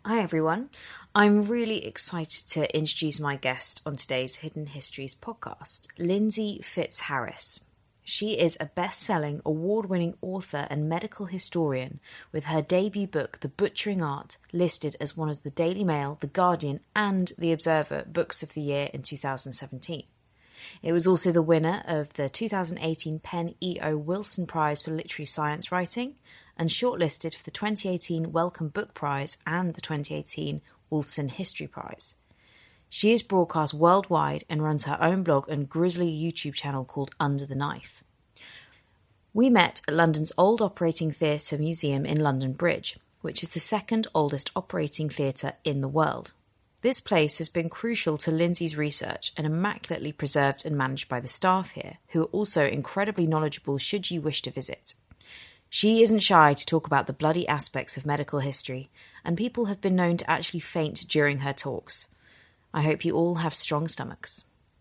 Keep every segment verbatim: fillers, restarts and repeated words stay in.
Hi everyone. I'm really excited to introduce my guest on today's Hidden Histories podcast, Lindsay Fitzharris. She is a best-selling, award-winning author and medical historian with her debut book, The Butchering Art, listed as one of the Daily Mail, The Guardian and The Observer Books of the Year in two thousand seventeen. It was also the winner of the two thousand eighteen Penn E O Wilson Prize for Literary Science Writing and shortlisted for the twenty eighteen Wellcome Book Prize and the twenty eighteen Wolfson History Prize. She is broadcast worldwide and runs her own blog and grisly YouTube channel called Under the Knife. We met at London's Old Operating Theatre Museum in London Bridge, which is the second oldest operating theatre in the world. This place has been crucial to Lindsay's research and immaculately preserved and managed by the staff here, who are also incredibly knowledgeable should you wish to visit. She isn't shy to talk about the bloody aspects of medical history, and people have been known to actually faint during her talks. I hope you all have strong stomachs.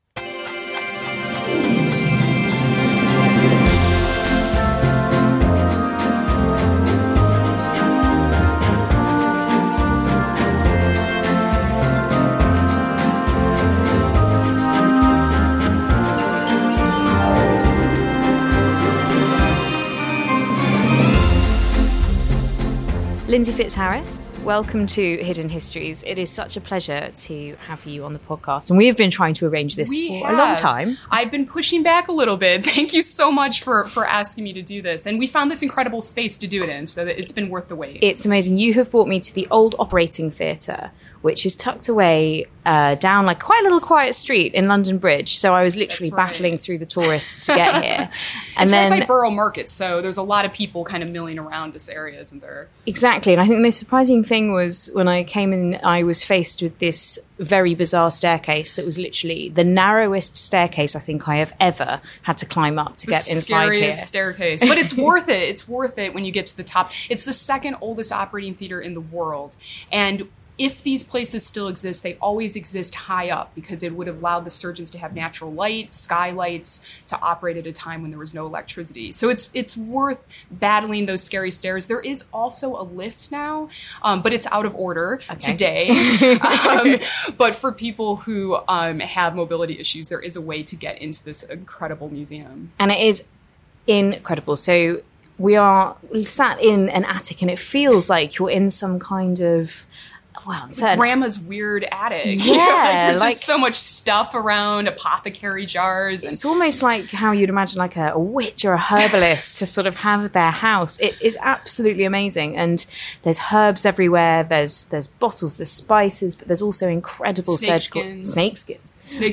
Lindsay Fitzharris, welcome to Hidden Histories. It is such a pleasure to have you on the podcast. And we have been trying to arrange this we for have. a long time. I've been pushing back a little bit. Thank you so much for, for asking me to do this. And we found this incredible space to do it in, so that it's been worth the wait. It's amazing. You have brought me to the Old Operating Theatre, which is tucked away uh, down like quite a little quiet street in London Bridge. So I was literally right. battling through the tourists to get here. And it's then right by Borough Market, so there's a lot of people kind of milling around this area, isn't there? Exactly. And I think the most surprising thing was when I came in, I was faced with this very bizarre staircase that was literally the narrowest staircase I think I have ever had to climb up to the get inside here. Scariest staircase. But it's worth it. It's worth it when you get to the top. It's the second oldest operating theater in the world. And if these places still exist, they always exist high up because it would have allowed the surgeons to have natural light, skylights, to operate at a time when there was no electricity. So it's it's worth battling those scary stairs. There is also a lift now, um, but it's out of order okay. today. um, but for people who um, have mobility issues, there is a way to get into this incredible museum. And it is incredible. So we are sat in an attic and it feels like you're in some kind of... Well, certain... grandma's weird attic. Yeah, you know, like there's like, just so much stuff around, apothecary jars. And... It's almost like how you'd imagine like a, a witch or a herbalist to sort of have their house. It is absolutely amazing. And there's herbs everywhere. There's there's bottles, there's spices, but there's also incredible snake surgical... Skins. Snake skins. Snake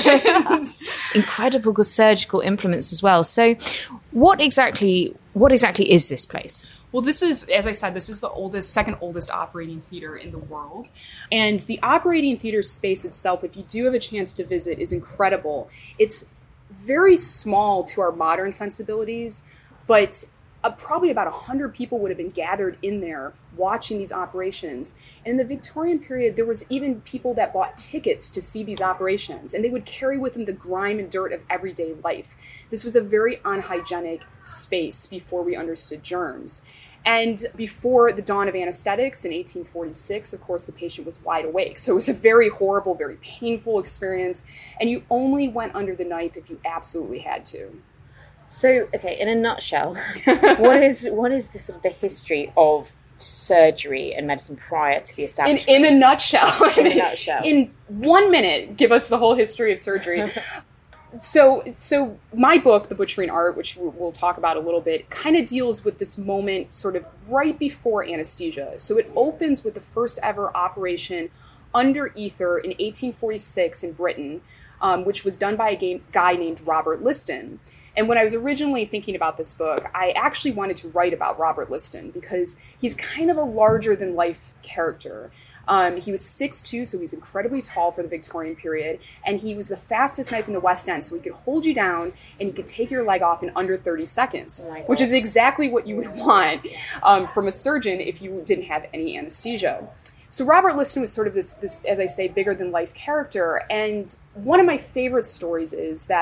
skins. Incredible surgical implements as well. So what exactly what exactly is this place? Well, this is, as I said, this is the oldest, second oldest operating theater in the world. And the operating theater space itself, if you do have a chance to visit, is incredible. It's very small to our modern sensibilities, but uh, probably about one hundred people would have been gathered in there watching these operations. And in the Victorian period, there was even people that bought tickets to see these operations, and they would carry with them the grime and dirt of everyday life. This was a very unhygienic space before we understood germs. And before the dawn of anesthetics in eighteen forty-six, of course, the patient was wide awake. So it was a very horrible, very painful experience. And you only went under the knife if you absolutely had to. So, okay, in a nutshell, what is what is the sort of the history of surgery and medicine prior to the establishment? In, in a nutshell. In a nutshell. In one minute, give us the whole history of surgery. So, so my book, The Butchering Art, which we'll talk about a little bit, kind of deals with this moment sort of right before anesthesia. So it opens with the first ever operation under ether in eighteen forty-six in Britain, um, which was done by a game, guy named Robert Liston. And when I was originally thinking about this book, I actually wanted to write about Robert Liston because he's kind of a larger-than-life character. Um, he was six foot two, so he's incredibly tall for the Victorian period, and he was the fastest knife in the West End, so he could hold you down and he could take your leg off in under thirty seconds, oh which is exactly what you would want um, from a surgeon if you didn't have any anesthesia. So Robert Liston was sort of this, this, as I say, bigger-than-life character, and one of my favorite stories is that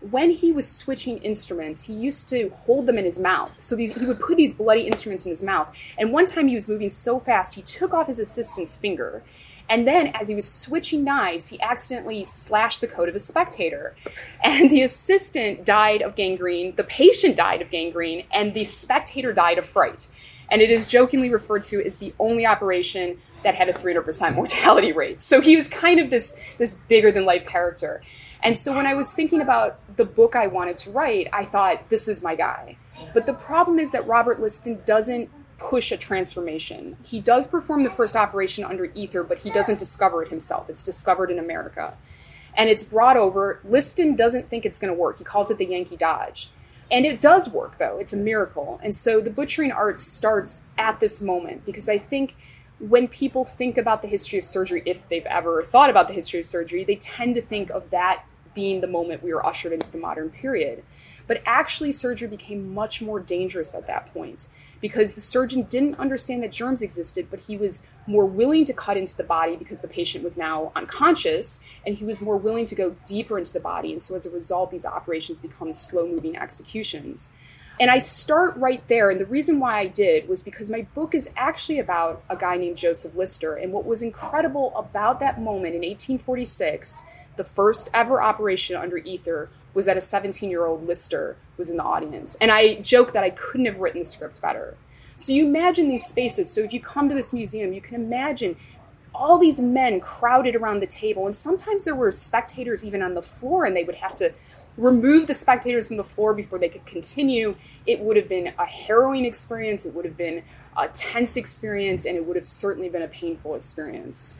when he was switching instruments, he used to hold them in his mouth. So these, he would put these bloody instruments in his mouth. And one time he was moving so fast, he took off his assistant's finger. And then as he was switching knives, he accidentally slashed the coat of a spectator. And the assistant died of gangrene, the patient died of gangrene, and the spectator died of fright. And it is jokingly referred to as the only operation that had a three hundred percent mortality rate. So he was kind of this, this bigger-than-life character. And so when I was thinking about the book I wanted to write, I thought, this is my guy. But the problem is that Robert Liston doesn't push a transformation. He does perform the first operation under ether, but he doesn't discover it himself. It's discovered in America. And it's brought over. Liston doesn't think it's going to work. He calls it the Yankee Dodge. And it does work, though. It's a miracle. And so the butchering art starts at this moment, because I think when people think about the history of surgery, if they've ever thought about the history of surgery, they tend to think of that being the moment we were ushered into the modern period. But actually, surgery became much more dangerous at that point, because the surgeon didn't understand that germs existed, but he was more willing to cut into the body because the patient was now unconscious, and he was more willing to go deeper into the body. And so as a result, these operations become slow-moving executions. And I start right there, and the reason why I did was because my book is actually about a guy named Joseph Lister, and what was incredible about that moment in eighteen forty-six, the first ever operation under ether, was that a seventeen-year-old Lister was in the audience. And I joke that I couldn't have written the script better. So you imagine these spaces. So if you come to this museum, you can imagine all these men crowded around the table. And sometimes there were spectators even on the floor, and they would have to remove the spectators from the floor before they could continue. It would have been a harrowing experience. It would have been a tense experience, and it would have certainly been a painful experience.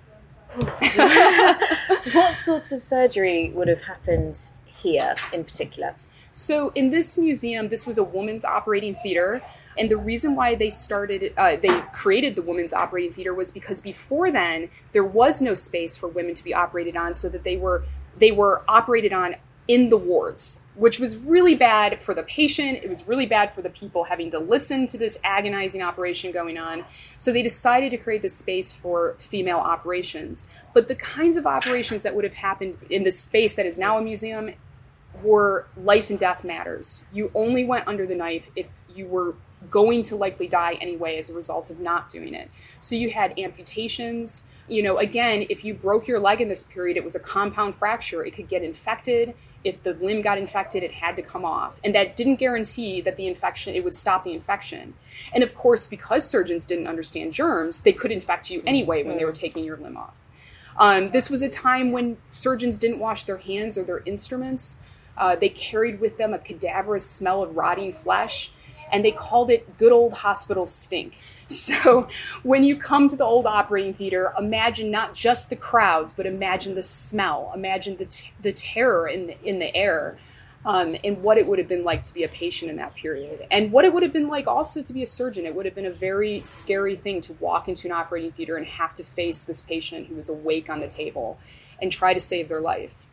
What sorts of surgery would have happened here in particular? So in this museum, this was a women's operating theater. And the reason why they started, uh, they created the women's operating theater was because before then, there was no space for women to be operated on, so that they were they were operated on in the wards, which was really bad for the patient. It was really bad for the people having to listen to this agonizing operation going on. So they decided to create this space for female operations. But the kinds of operations that would have happened in this space that is now a museum were life and death matters. You only went under the knife if you were going to likely die anyway as a result of not doing it. So you had amputations. You know, again, if you broke your leg in this period, it was a compound fracture. It could get infected. If the limb got infected, it had to come off. And that didn't guarantee that the infection, it would stop the infection. And of course, because surgeons didn't understand germs, they could infect you anyway when they were taking your limb off. Um, this was a time when surgeons didn't wash their hands or their instruments. Uh, they carried with them a cadaverous smell of rotting flesh, and they called it good old hospital stink. So when you come to the old operating theater, imagine not just the crowds, but imagine the smell, imagine the t- the terror in the, in the air, um, and what it would have been like to be a patient in that period. And what it would have been like also to be a surgeon. It would have been a very scary thing to walk into an operating theater and have to face this patient who was awake on the table and try to save their life.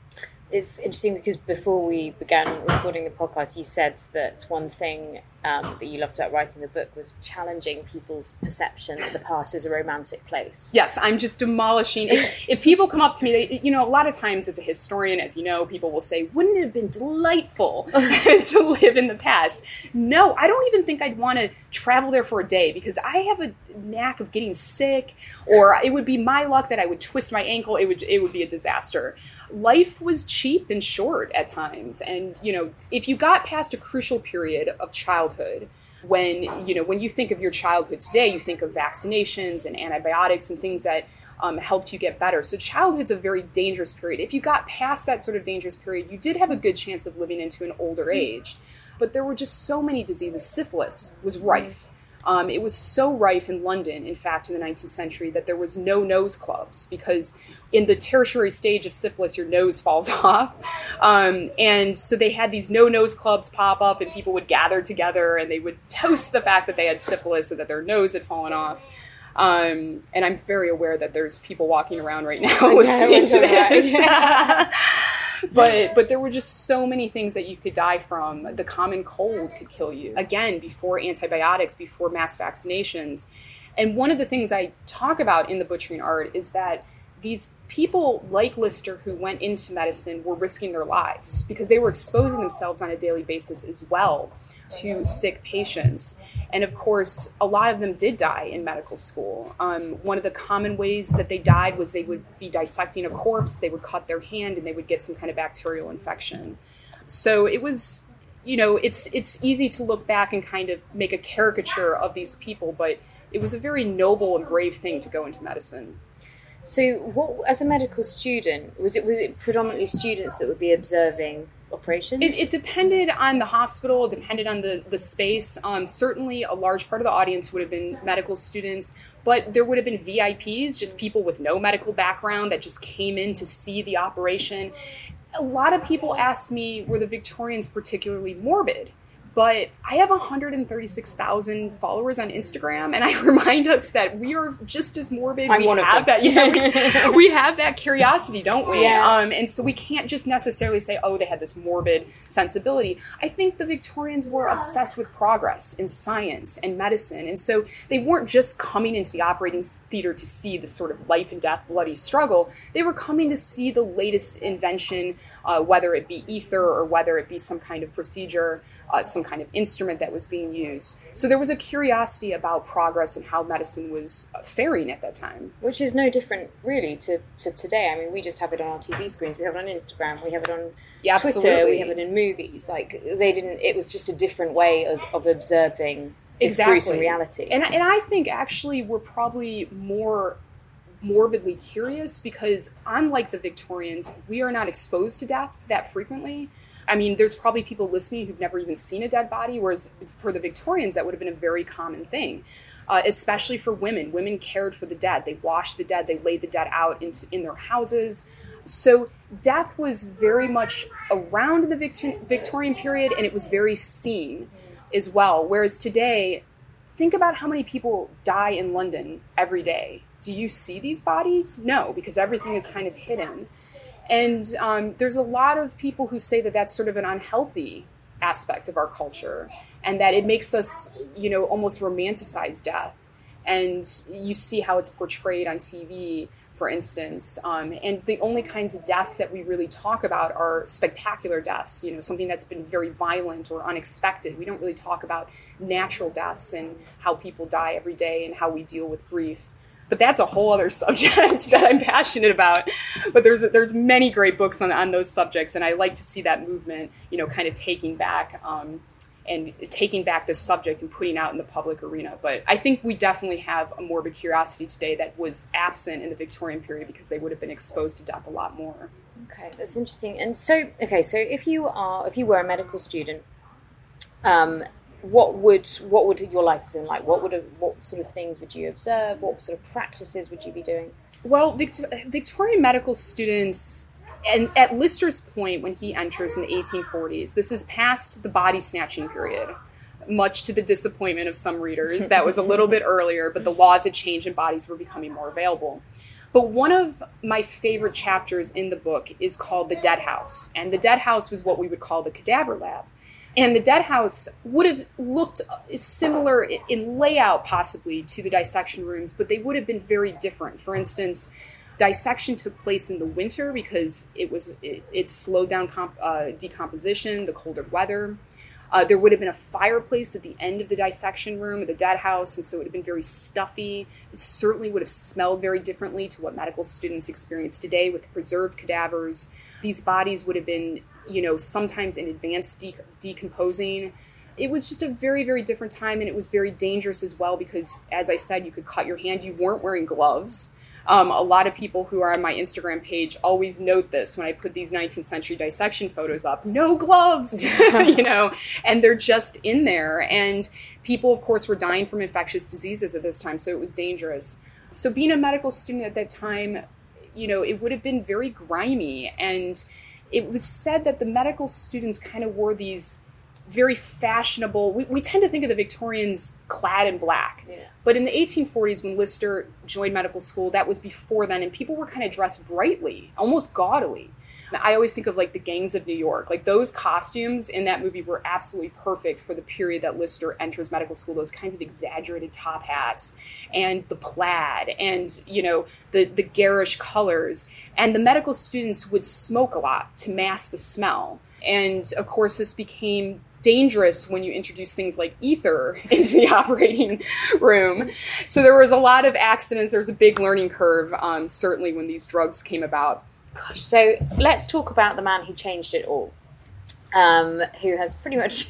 It's interesting because before we began recording the podcast, you said that one thing um, that you loved about writing the book was challenging people's perception that the past is a romantic place. Yes, I'm just demolishing. If, if people come up to me, they, you know, a lot of times as a historian, as you know, people will say, wouldn't it have been delightful to live in the past? No, I don't even think I'd want to travel there for a day, because I have a knack of getting sick, or it would be my luck that I would twist my ankle. It would, it would be a disaster. Life was cheap and short at times. And, you know, if you got past a crucial period of childhood, when, you know, when you think of your childhood today, you think of vaccinations and antibiotics and things that um, helped you get better. So childhood's a very dangerous period. If you got past that sort of dangerous period, you did have a good chance of living into an older age. But there were just so many diseases. Syphilis was rife. Um, it was so rife in London, in fact, in the nineteenth century, that there was no nose clubs, because in the tertiary stage of syphilis, your nose falls off. Um, and so they had these no-nose clubs pop up, and people would gather together, and they would toast the fact that they had syphilis and that their nose had fallen off. Um, and I'm very aware that there's people walking around right now listening to this. Yeah. But but there were just so many things that you could die from. The common cold could kill you. Again, before antibiotics, before mass vaccinations. And one of the things I talk about in the butchering art is that these people like Lister who went into medicine were risking their lives because they were exposing themselves on a daily basis as well to sick patients. And of course, a lot of them did die in medical school. Um, one of the common ways that they died was they would be dissecting a corpse, they would cut their hand, and they would get some kind of bacterial infection. So it was, you know, it's it's easy to look back and kind of make a caricature of these people, but it was a very noble and brave thing to go into medicine. So what, as a medical student, was it was it predominantly students that would be observing operations? It, it depended on the hospital, it depended on the, the space. Um, certainly a large part of the audience would have been medical students, but there would have been V I Ps, just people with no medical background that just came in to see the operation. A lot of people asked me, were the Victorians particularly morbid? But I have one hundred thirty-six thousand followers on Instagram, and I remind us that we are just as morbid. I'm we one of have them. that, yeah, we, we have that curiosity, don't we? Yeah. Um, and so we can't just necessarily say, oh, they had this morbid sensibility. I think the Victorians were obsessed with progress in science and medicine, and so they weren't just coming into the operating theater to see the sort of life and death bloody struggle. They were coming to see the latest invention, uh, whether it be ether or whether it be some kind of procedure, Uh, some kind of instrument that was being used. So there was a curiosity about progress and how medicine was uh, faring at that time. Which is no different, really, to, to today. I mean, we just have it on our T V screens. We have it on Instagram. We have it on Yeah, Twitter. absolutely. We have it in movies. Like, they didn't... It was just a different way of, of observing this Exactly. gruesome reality. And, and I think, actually, we're probably more morbidly curious because, unlike the Victorians, we are not exposed to death that frequently. I mean, there's probably people listening who've never even seen a dead body, whereas for the Victorians, that would have been a very common thing, uh, especially for women. Women cared for the dead. They washed the dead. They laid the dead out in, in their houses. So death was very much around the Victor- Victorian period, and it was very seen as well. Whereas today, think about how many people die in London every day. Do you see these bodies? No, because everything is kind of hidden. And um, there's a lot of people who say that that's sort of an unhealthy aspect of our culture and that it makes us, you know, almost romanticize death. And you see how it's portrayed on T V, for instance. Um, and the only kinds of deaths that we really talk about are spectacular deaths, you know, something that's been very violent or unexpected. We don't really talk about natural deaths and how people die every day and how we deal with grief. But that's a whole other subject that I'm passionate about. But there's there's many great books on, on those subjects, and I like to see that movement, you know, kind of taking back um, and taking back this subject and putting out in the public arena. But I think we definitely have a morbid curiosity today that was absent in the Victorian period because they would have been exposed to death a lot more. Okay, that's interesting. And so, okay, so if you are, if you were a medical student, um, what would what would your life have been like? What would what sort of things would you observe? What sort of practices would you be doing? Well, Vict- Victorian medical students, and at Lister's point when he enters in the eighteen forties, this is past the body snatching period, much to the disappointment of some readers. That was a little bit earlier, but the laws had changed and bodies were becoming more available. But one of my favorite chapters in the book is called The Dead House. And the Dead House was what we would call the cadaver lab. And the dead house would have looked similar in layout possibly to the dissection rooms, but they would have been very different. For instance, dissection took place in the winter because it was it, it slowed down comp, uh, decomposition, the colder weather. Uh, there would have been a fireplace at the end of the dissection room of the dead house, and so it would have been very stuffy. It certainly would have smelled very differently to what medical students experience today with preserved cadavers. These bodies would have been, you know, sometimes in advanced de- decomposing. It was just a very, very different time, and it was very dangerous as well because, as I said, you could cut your hand. You weren't wearing gloves. Um, a lot of people who are on my Instagram page always note this when I put these nineteenth century dissection photos up. No gloves, you know, and they're just in there. And people, of course, were dying from infectious diseases at this time, so it was dangerous. So being a medical student at that time, you know, it would have been very grimy, and it was said that the medical students kind of wore these very fashionable, we, we tend to think of the Victorians clad in black. Yeah. But in the eighteen forties, when Lister joined medical school, that was before then, and people were kind of dressed brightly, almost gaudily. I always think of like the Gangs of New York. Like those costumes in that movie were absolutely perfect for the period that Lister enters medical school. Those kinds of exaggerated top hats and the plaid and, you know, the, the garish colors. And the medical students would smoke a lot to mask the smell. And of course, this became dangerous when you introduce things like ether into the operating room. So there was a lot of accidents. There was a big learning curve, um, certainly when these drugs came about. Gosh, so let's talk about the man who changed it all, um, who has pretty much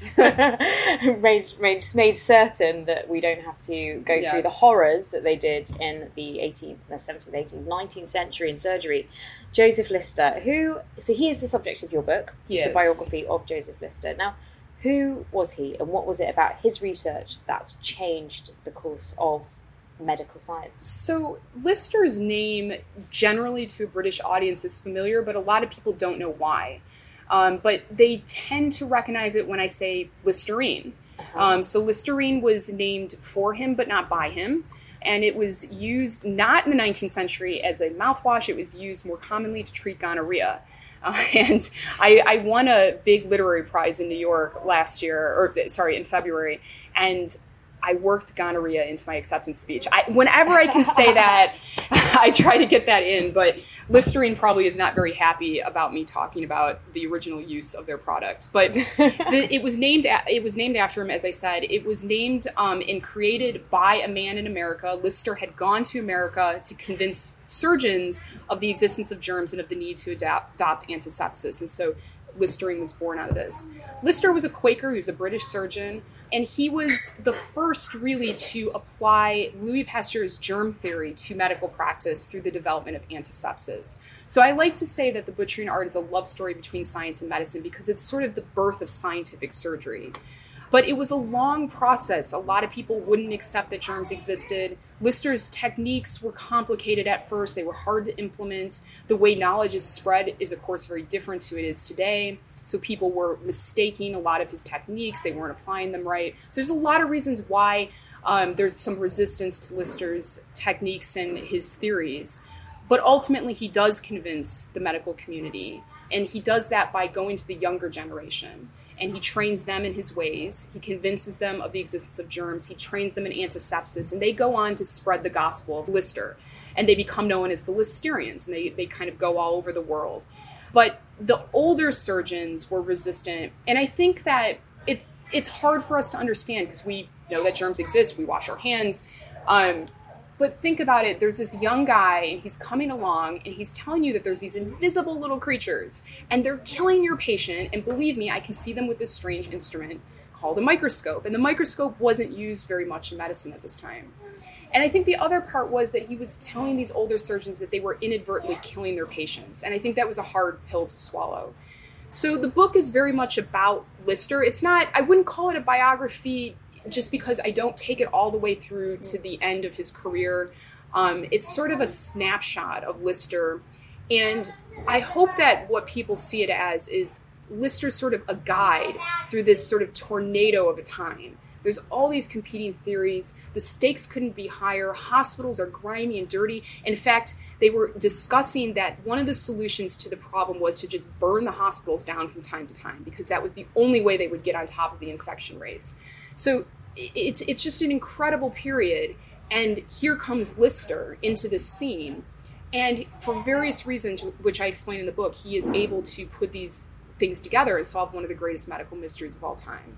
made, made, made certain that we don't have to go yes. through the horrors that they did in the eighteenth, seventeenth, eighteenth, nineteenth century in surgery. Joseph Lister, who, so he is the subject of your book. Yes. It's a biography of Joseph Lister. Now, who was he and what was it about his research that changed the course of medical science? So Lister's name generally to a British audience is familiar, but a lot of people don't know why. Um, but they tend to recognize it when I say Listerine. Uh-huh. Um, so Listerine was named for him, but not by him. And it was used not in the nineteenth century as a mouthwash. It was used more commonly to treat gonorrhea. Uh, and I, I won a big literary prize in New York last year, or sorry, in February. And I worked gonorrhea into my acceptance speech. I, whenever I can say that, I try to get that in. But Listerine probably is not very happy about me talking about the original use of their product. But the, it was named it was named after him, as I said. It was named um, and created by a man in America. Lister had gone to America to convince surgeons of the existence of germs and of the need to adapt, adopt antisepsis. And so Listerine was born out of this. Lister was a Quaker. He was a British surgeon. And he was the first really to apply Louis Pasteur's germ theory to medical practice through the development of antisepsis. So I like to say that The Butchering Art is a love story between science and medicine because it's sort of the birth of scientific surgery. But it was a long process. A lot of people wouldn't accept that germs existed. Lister's techniques were complicated at first. They were hard to implement. The way knowledge is spread is, of course, very different to it is today. So people were mistaking a lot of his techniques. They weren't applying them right. So there's a lot of reasons why um, there's some resistance to Lister's techniques and his theories. But ultimately, he does convince the medical community. And he does that by going to the younger generation. And he trains them in his ways. He convinces them of the existence of germs. He trains them in antisepsis. And they go on to spread the gospel of Lister. And they become known as the Listerians. And they, they kind of go all over the world. But the older surgeons were resistant. And I think that it's, it's hard for us to understand because we know that germs exist. We wash our hands. Um, but think about it. There's this young guy and he's coming along and he's telling you that there's these invisible little creatures and they're killing your patient. And believe me, I can see them with this strange instrument called a microscope. And the microscope wasn't used very much in medicine at this time. And I think the other part was that he was telling these older surgeons that they were inadvertently killing their patients. And I think that was a hard pill to swallow. So the book is very much about Lister. It's not, I wouldn't call it a biography just because I don't take it all the way through to the end of his career. Um, it's sort of a snapshot of Lister. And I hope that what people see it as is Lister's sort of a guide through this sort of tornado of a time. There's all these competing theories. The stakes couldn't be higher. Hospitals are grimy and dirty. In fact, they were discussing that one of the solutions to the problem was to just burn the hospitals down from time to time because that was the only way they would get on top of the infection rates. So it's it's just an incredible period. And here comes Lister into this scene. And for various reasons, which I explain in the book, he is able to put these things together and solve one of the greatest medical mysteries of all time.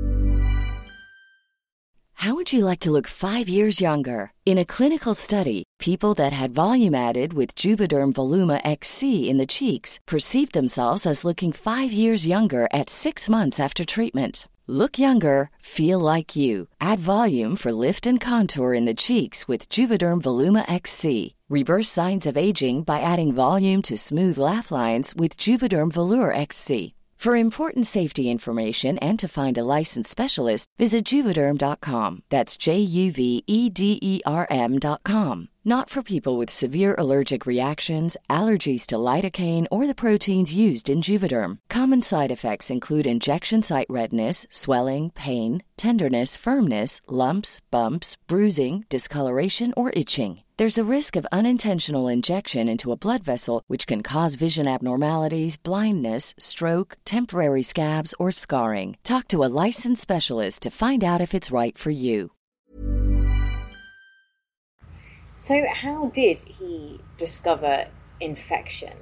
How would you like to look five years younger? In a clinical study, people that had volume added with Juvederm Voluma X C in the cheeks perceived themselves as looking five years younger at six months after treatment. Look younger, feel like you. Add volume for lift and contour in the cheeks with Juvederm Voluma X C. Reverse signs of aging by adding volume to smooth laugh lines with Juvederm Volure X C. For important safety information and to find a licensed specialist, visit Juvederm dot com. That's J U V E D E R M dot com. Not for people with severe allergic reactions, allergies to lidocaine, or the proteins used in Juvederm. Common side effects include injection site redness, swelling, pain, tenderness, firmness, lumps, bumps, bruising, discoloration, or itching. There's a risk of unintentional injection into a blood vessel, which can cause vision abnormalities, blindness, stroke, temporary scabs, or scarring. Talk to a licensed specialist to find out if it's right for you. So how did he discover infection?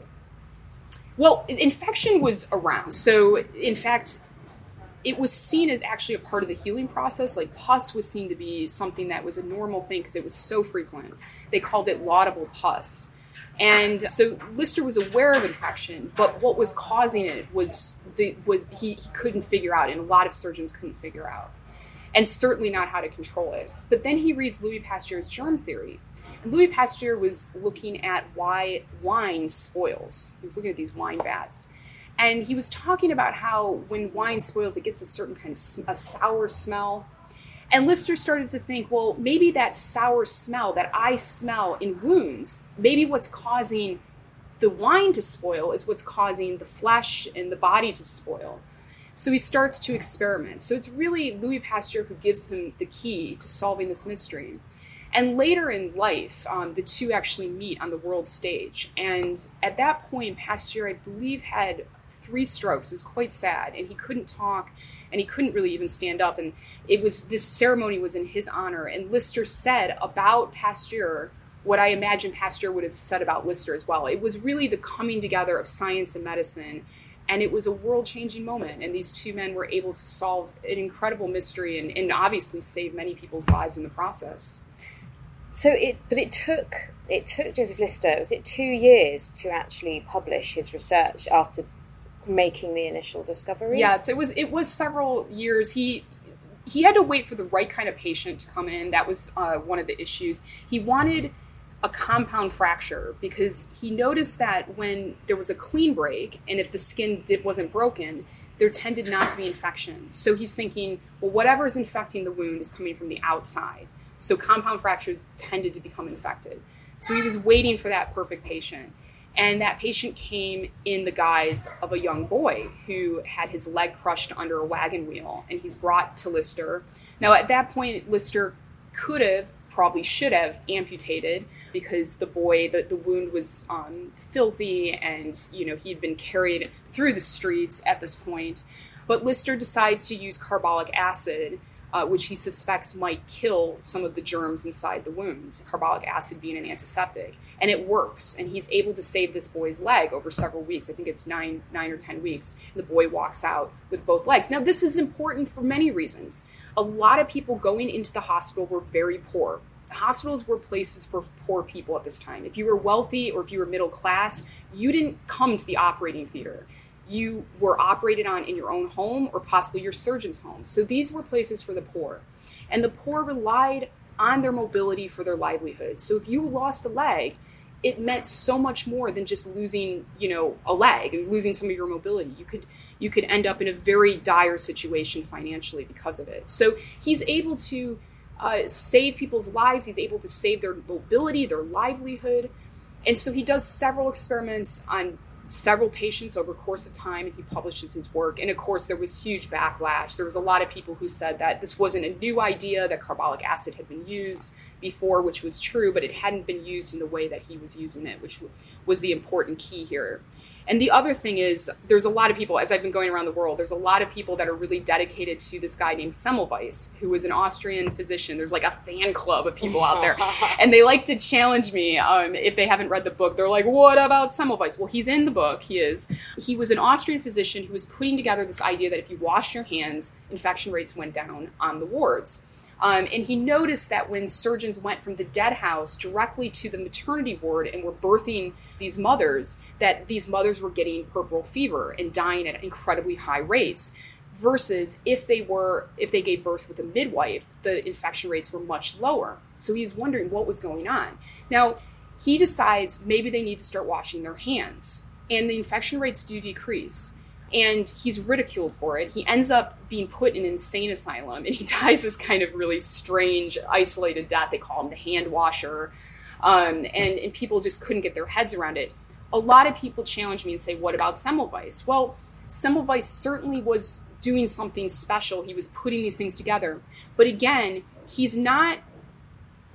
Well, infection was around. So, in fact, it was seen as actually a part of the healing process. Like pus was seen to be something that was a normal thing because it was so frequent. They called it laudable pus. And so Lister was aware of infection, but what was causing it was the was he, he couldn't figure out, and a lot of surgeons couldn't figure out, and certainly not how to control it. But then he reads Louis Pasteur's germ theory. And Louis Pasteur was looking at why wine spoils. He was looking at these wine vats. And he was talking about how when wine spoils, it gets a certain kind of a sour smell. And Lister started to think, well, maybe that sour smell that I smell in wounds, maybe what's causing the wine to spoil is what's causing the flesh and the body to spoil. So he starts to experiment. So it's really Louis Pasteur who gives him the key to solving this mystery. And later in life, um, the two actually meet on the world stage. And at that point, Pasteur, I believe, had three strokes. It was quite sad, and he couldn't talk, and he couldn't really even stand up. And it was this ceremony was in his honor. And Lister said about Pasteur what I imagine Pasteur would have said about Lister as well. It was really the coming together of science and medicine, and it was a world-changing moment. And these two men were able to solve an incredible mystery and, and obviously save many people's lives in the process. So it, but it took it took Joseph Lister, was it two years to actually publish his research after making the initial discovery? Yes, it was it was several years. He he had to wait for the right kind of patient to come in. That was uh, one of the issues. He wanted a compound fracture because he noticed that when there was a clean break and if the skin did, wasn't broken, there tended not to be infection. So he's thinking, well, whatever is infecting the wound is coming from the outside. So compound fractures tended to become infected. So he was waiting for that perfect patient. And that patient came in the guise of a young boy who had his leg crushed under a wagon wheel, and he's brought to Lister. Now, at that point, Lister could have, probably should have, amputated because the boy, the, the wound was um, filthy, and you know he had been carried through the streets at this point. But Lister decides to use carbolic acid, uh, which he suspects might kill some of the germs inside the wound, carbolic acid being an antiseptic. And it works, and he's able to save this boy's leg over several weeks. I think it's nine, nine or ten weeks. And the boy walks out with both legs. Now, this is important for many reasons. A lot of people going into the hospital were very poor. Hospitals were places for poor people at this time. If you were wealthy or if you were middle class, you didn't come to the operating theater. You were operated on in your own home or possibly your surgeon's home. So these were places for the poor. And the poor relied on their mobility for their livelihood. So if you lost a leg, it meant so much more than just losing, you know, a leg and losing some of your mobility. You could you could end up in a very dire situation financially because of it. So he's able to uh, save people's lives. He's able to save their mobility, their livelihood. And so he does several experiments on several patients over the course of time, and he publishes his work. And of course, there was huge backlash. There was a lot of people who said that this wasn't a new idea, that carbolic acid had been used before, which was true, but it hadn't been used in the way that he was using it, which was the important key here. And the other thing is, there's a lot of people, as I've been going around the world, there's a lot of people that are really dedicated to this guy named Semmelweis, who was an Austrian physician. There's like a fan club of people out there. And they like to challenge me um, if they haven't read the book. They're like, what about Semmelweis? Well, he's in the book. He is. He was an Austrian physician who was putting together this idea that if you wash your hands, infection rates went down on the wards. Um, and he noticed that when surgeons went from the dead house directly to the maternity ward and were birthing these mothers, that these mothers were getting puerperal fever and dying at incredibly high rates, versus if they were if they gave birth with a midwife, the infection rates were much lower. So he's wondering what was going on. Now, he decides maybe they need to start washing their hands, and the infection rates do decrease. And he's ridiculed for it. He ends up being put in an insane asylum, and he dies this kind of really strange, isolated death. They call him the hand washer. Um, and, and people just couldn't get their heads around it. A lot of people challenge me and say, what about Semmelweis? Well, Semmelweis certainly was doing something special. He was putting these things together. But again, he's not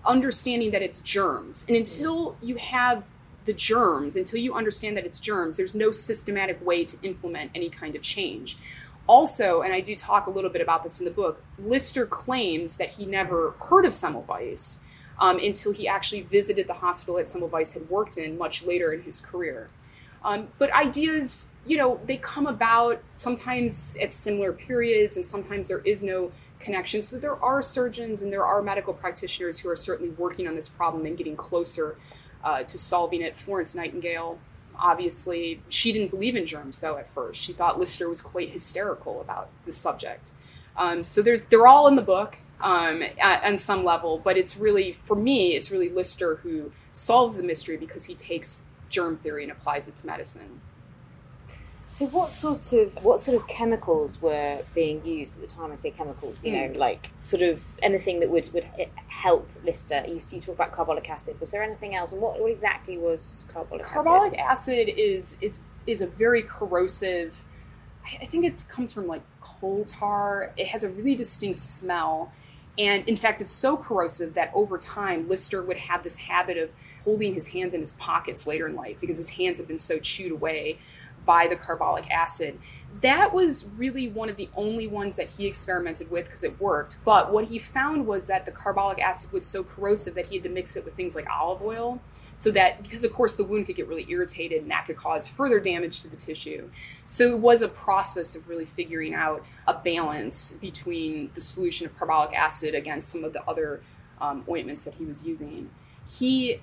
understanding that it's germs. And until you have the germs, until you understand that it's germs, there's no systematic way to implement any kind of change. Also, and I do talk a little bit about this in the book, Lister claims that he never heard of Semmelweis um, until he actually visited the hospital that Semmelweis had worked in much later in his career. Um, but ideas, you know, they come about sometimes at similar periods, and sometimes there is no connection. So there are surgeons and there are medical practitioners who are certainly working on this problem and getting closer uh, to solving it. Florence Nightingale, obviously, she didn't believe in germs, though, at first. She thought Lister was quite hysterical about the subject. Um, so there's they're all in the book um, at, on some level, but it's really, for me, it's really Lister who solves the mystery because he takes germ theory and applies it to medicine. So what sort of what sort of chemicals were being used at the time? I say chemicals, you know, mm. like sort of anything that would, would help Lister. You, you talk about carbolic acid. Was there anything else? And what, what exactly was carbolic acid? Carbolic acid is is is a very corrosive. I think it comes from like coal tar. It has a really distinct smell. And in fact, it's so corrosive that over time, Lister would have this habit of holding his hands in his pockets later in life because his hands have been so chewed away by the carbolic acid. That was really one of the only ones that he experimented with because it worked. But what he found was that the carbolic acid was so corrosive that he had to mix it with things like olive oil, so that, because of course the wound could get really irritated and that could cause further damage to the tissue. So it was a process of really figuring out a balance between the solution of carbolic acid against some of the other um, ointments that he was using. He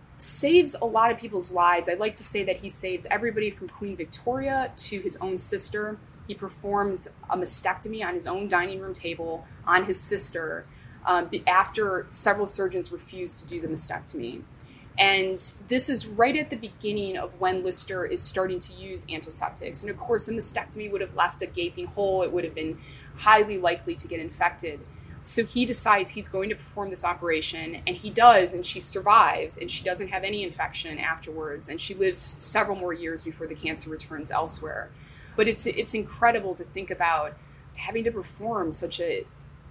saves a lot of people's lives. I'd like to say that he saves everybody from Queen Victoria to his own sister. He performs a mastectomy on his own dining room table on his sister um, after several surgeons refused to do the mastectomy. And this is right at the beginning of when Lister is starting to use antiseptics. And of course, a mastectomy would have left a gaping hole. It would have been highly likely to get infected. So he decides he's going to perform this operation, and he does, and she survives, and she doesn't have any infection afterwards, and she lives several more years before the cancer returns elsewhere. But it's it's incredible to think about having to perform such a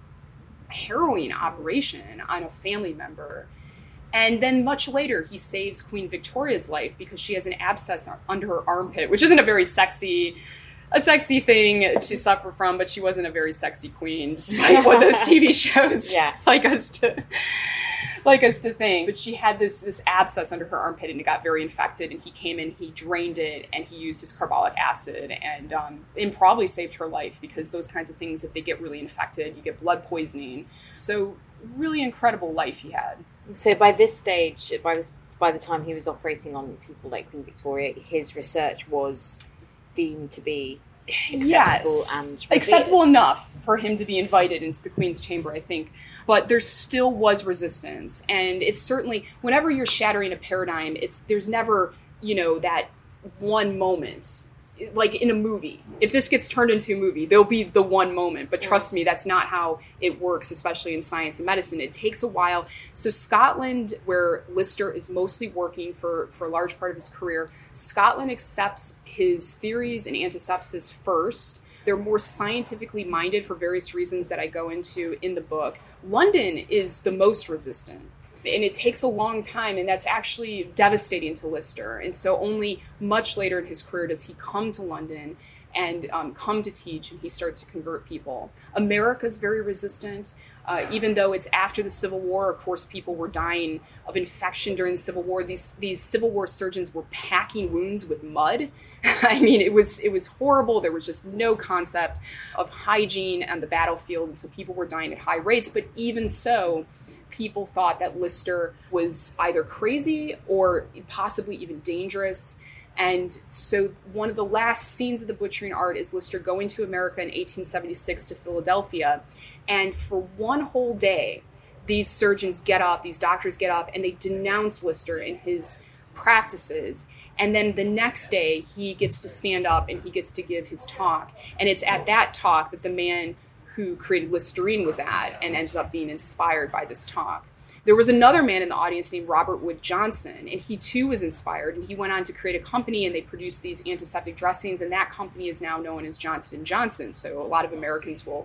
harrowing operation on a family member. And then much later, he saves Queen Victoria's life because she has an abscess under her armpit, which isn't a very sexy a sexy thing to suffer from, but she wasn't a very sexy queen, despite what those T V shows yeah. like us to like us to think. But she had this this abscess under her armpit, and it got very infected, and he came in, he drained it, and he used his carbolic acid, and um, and probably saved her life, because those kinds of things, if they get really infected, you get blood poisoning. So really incredible life he had. So by this stage, by this by the time he was operating on people like Queen Victoria, his research was deemed to be acceptable yes. and acceptable enough for him to be invited into the Queen's chamber, I think. But there still was resistance, and it's certainly, whenever you're shattering a paradigm, it's there's never, you know, that one moment. Like in a movie, if this gets turned into a movie, there'll be the one moment. But trust me, that's not how it works, especially in science and medicine. It takes a while. So Scotland, where Lister is mostly working for, for a large part of his career, Scotland accepts his theories in antisepsis first. They're more scientifically minded for various reasons that I go into in the book. London is the most resistant. And it takes a long time, and that's actually devastating to Lister. And so only much later in his career does he come to London and um, come to teach, and he starts to convert people. America's very resistant. Uh, even though it's after the Civil War, of course, people were dying of infection during the Civil War. These these Civil War surgeons were packing wounds with mud. I mean, it was it was horrible. There was just no concept of hygiene on the battlefield, and so people were dying at high rates. But even so, people thought that Lister was either crazy or possibly even dangerous. And so one of the last scenes of The Butchering Art is Lister going to America in eighteen seventy-six to Philadelphia. And for one whole day, these surgeons get up, these doctors get up, and they denounce Lister and his practices. And then the next day, he gets to stand up and he gets to give his talk. And it's at that talk that the man who created Listerine was at and ends up being inspired by this talk. There was another man in the audience named Robert Wood Johnson, and he too was inspired, and he went on to create a company, and they produced these antiseptic dressings, and that company is now known as Johnson and Johnson. So a lot of Americans will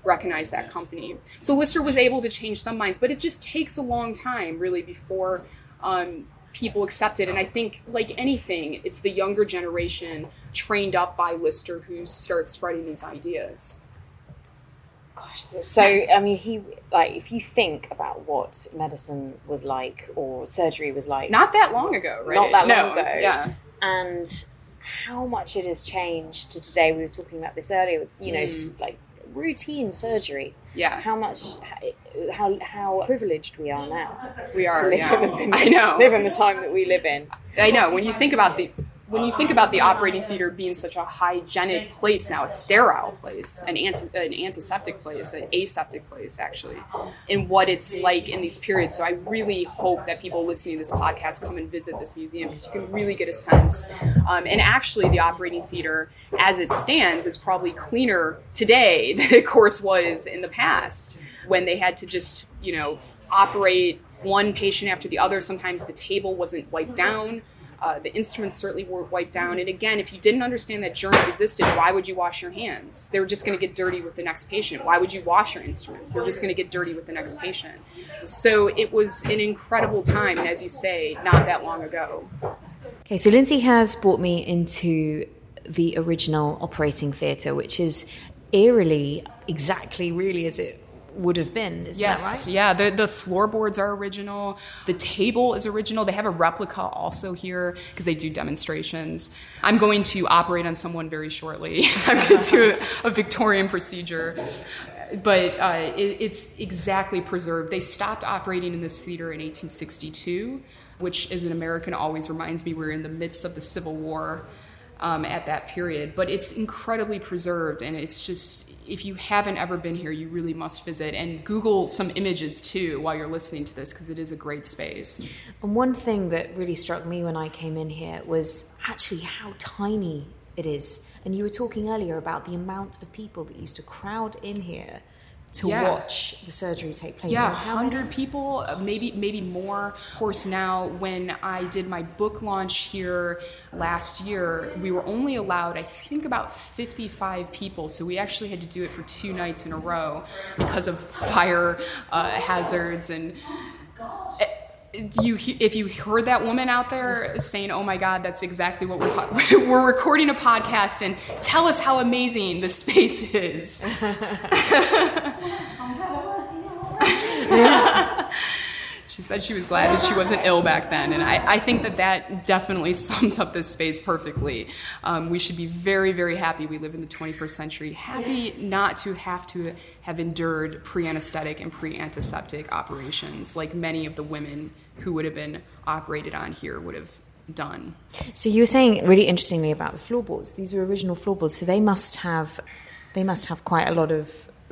recognize that company. So Lister was able to change some minds, but it just takes a long time, really, before um, people accept it. And I think, like anything, it's the younger generation trained up by Lister who starts spreading these ideas. Gosh, so, I mean, he, like, if you think about what medicine was like or surgery was like. Not that long ago, right? Not that no, long ago. Yeah. And how much it has changed to today. We were talking about this earlier with, you know, mm. like routine surgery. Yeah. How much, how how privileged we are now. We are, to live yeah. in the, in I know. live in the time that we live in. I know. When you think about the, when you think about the operating theater being such a hygienic place now, a sterile place, an, anti, an antiseptic place, an aseptic place, actually, and what it's like in these periods. So I really hope that people listening to this podcast come and visit this museum, because you can really get a sense. Um, and actually, the operating theater, as it stands, is probably cleaner today than the course was in the past, when they had to just, you know, operate one patient after the other. Sometimes the table wasn't wiped down. Uh, the instruments certainly weren't wiped down. And again, if you didn't understand that germs existed, why would you wash your hands? They were just going to get dirty with the next patient. Why would you wash your instruments? They're just going to get dirty with the next patient. So it was an incredible time, and as you say, not that long ago. Okay, so Lindsay has brought me into the original operating theatre, which is eerily exactly really as it would have been, isn't yes, that right? Yeah, the, the floorboards are original. The table is original. They have a replica also here because they do demonstrations. I'm going to operate on someone very shortly. I'm going to do a, a Victorian procedure. But uh, it, it's exactly preserved. They stopped operating in this theater in eighteen sixty-two, which as an American always reminds me we're in the midst of the Civil War um, at that period. But it's incredibly preserved, and it's just, if you haven't ever been here, you really must visit. And Google some images, too, while you're listening to this, because it is a great space. And one thing that really struck me when I came in here was actually how tiny it is. And you were talking earlier about the amount of people that used to crowd in here to yeah. watch the surgery take place. Yeah, one hundred people, uh, maybe maybe more. Of course, now when I did my book launch here last year, we were only allowed, I think, about fifty-five people. So we actually had to do it for two nights in a row because of fire uh, hazards. And you, if you heard that woman out there saying, "Oh my God, that's exactly what we're talking." We're recording a podcast, and tell us how amazing this space is. She said she was glad that she wasn't ill back then, and I, I think that that definitely sums up this space perfectly. Um, we should be very, very happy we live in the twenty-first century, happy not to have to have endured pre-anesthetic and pre-antiseptic operations like many of the women who would have been operated on here would have done. So you were saying really interestingly about the floorboards. These are original floorboards, so they must have they must have quite a lot of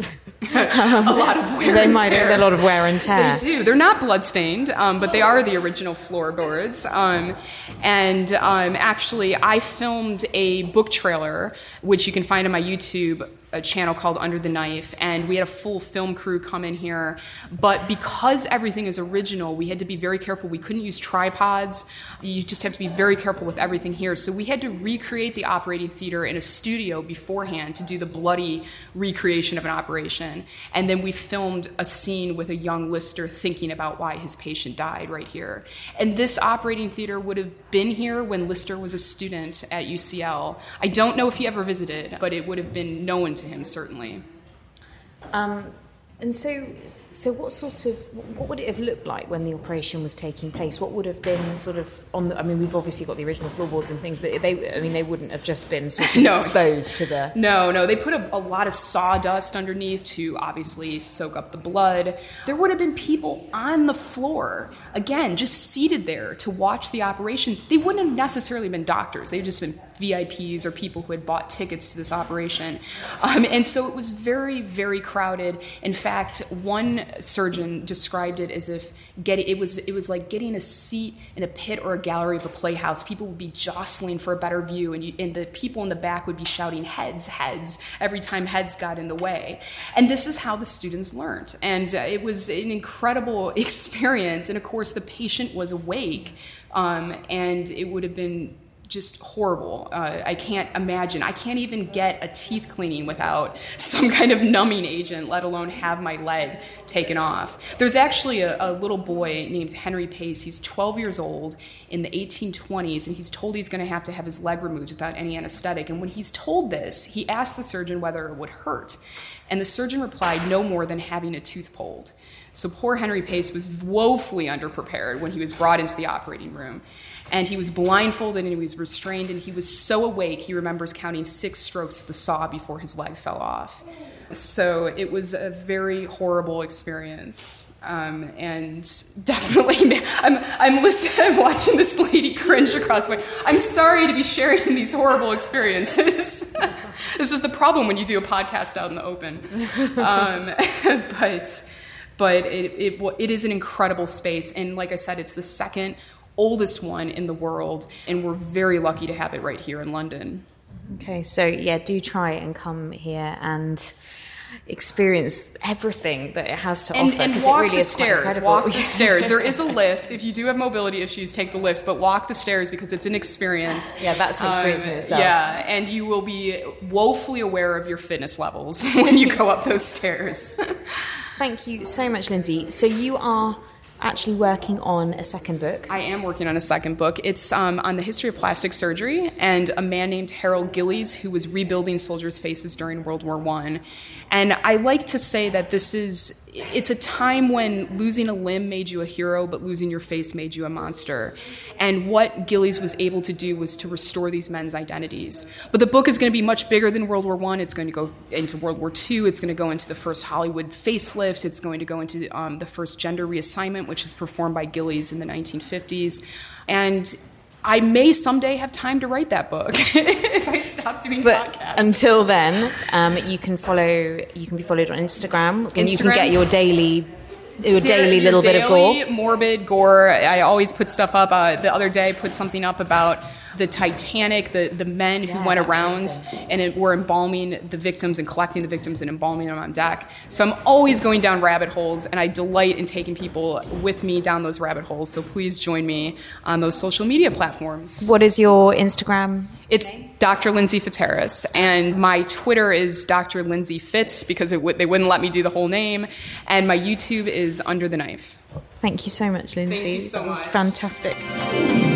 a lot of wear they and might tear. have a lot of wear and tear. They do. They're not bloodstained, um, but they are the original floorboards. Um, and um, actually, I filmed a book trailer, which you can find on my YouTube a channel called Under the Knife, and we had a full film crew come in here. But because everything is original, we had to be very careful. We couldn't use tripods. You just have to be very careful with everything here. So we had to recreate the operating theater in a studio beforehand to do the bloody recreation of an operation. And then we filmed a scene with a young Lister thinking about why his patient died right here. And this operating theater would have been here when Lister was a student at U C L. I don't know if he ever visited, but it would have been known to him, certainly. Um, and so, so what sort of, what would it have looked like when the operation was taking place? What would have been sort of on the, I mean, we've obviously got the original floorboards and things, but they, I mean, they wouldn't have just been sort of no. exposed to the... No, no, they put a, a lot of sawdust underneath to obviously soak up the blood. There would have been people on the floor, again, just seated there to watch the operation. They wouldn't have necessarily been doctors. They'd just been V I Ps or people who had bought tickets to this operation. Um, and so it was very, very crowded. In fact, one surgeon described it as if getting, it was it was like getting a seat in a pit or a gallery of a playhouse. People would be jostling for a better view, and, you, and the people in the back would be shouting, "Heads, heads," every time heads got in the way. And this is how the students learned. And uh, it was an incredible experience. And of course, the patient was awake, um, and it would have been just horrible. Uh, I can't imagine. I can't even get a teeth cleaning without some kind of numbing agent, let alone have my leg taken off. There's actually a, a little boy named Henry Pace. He's twelve years old in the eighteen twenties, and he's told he's going to have to have his leg removed without any anesthetic. And when he's told this, he asked the surgeon whether it would hurt. And the surgeon replied, no more than having a tooth pulled. So poor Henry Pace was woefully underprepared when he was brought into the operating room. And he was blindfolded and he was restrained, and he was so awake, he remembers counting six strokes of the saw before his leg fell off. So it was a very horrible experience. Um, and definitely, I'm, I'm listening, I'm watching this lady cringe across the way. I'm sorry to be sharing these horrible experiences. This is the problem when you do a podcast out in the open. Um, but but it, it, it is an incredible space. And like I said, it's the second oldest one in the world, and we're very lucky to have it right here in London. Okay, so yeah, do try and come here and experience everything that it has to and, offer. And walk walk it really the stairs. Walk the stairs. There is a lift. If you do have mobility issues, take the lift, but walk the stairs because it's an experience. Yeah, that's an experience um, in itself. Yeah, and you will be woefully aware of your fitness levels when you go up those stairs. Thank you so much, Lindsay. So you are actually working on a second book. I am working on a second book. It's um, on the history of plastic surgery and a man named Harold Gillies who was rebuilding soldiers' faces during World War One. And I like to say that this is, it's a time when losing a limb made you a hero, but losing your face made you a monster. And what Gillies was able to do was to restore these men's identities. But the book is going to be much bigger than World War One. It's going to go into World War Two. It's going to go into the first Hollywood facelift. It's going to go into um, the first gender reassignment, which is performed by Gillies in the nineteen fifties. And I may someday have time to write that book if I stop doing but podcasts. Until then, um, you can follow. You can be followed on Instagram, and Instagram. You can get your daily, your So daily your little daily bit of gore. Morbid gore. I always put stuff up. Uh, the other day, I put something up about the Titanic, the, the men who Yeah, went that's around awesome. and it, were embalming the victims and collecting the victims and embalming them on deck. So I'm always going down rabbit holes, and I delight in taking people with me down those rabbit holes. So please join me on those social media platforms. What is your Instagram? It's Doctor Lindsay Fitzharris, and my Twitter is Doctor Lindsay Fitz because it w- they wouldn't let me do the whole name, and my YouTube is Under the Knife. Thank you so much, Lindsay. Thank you so that was much. fantastic.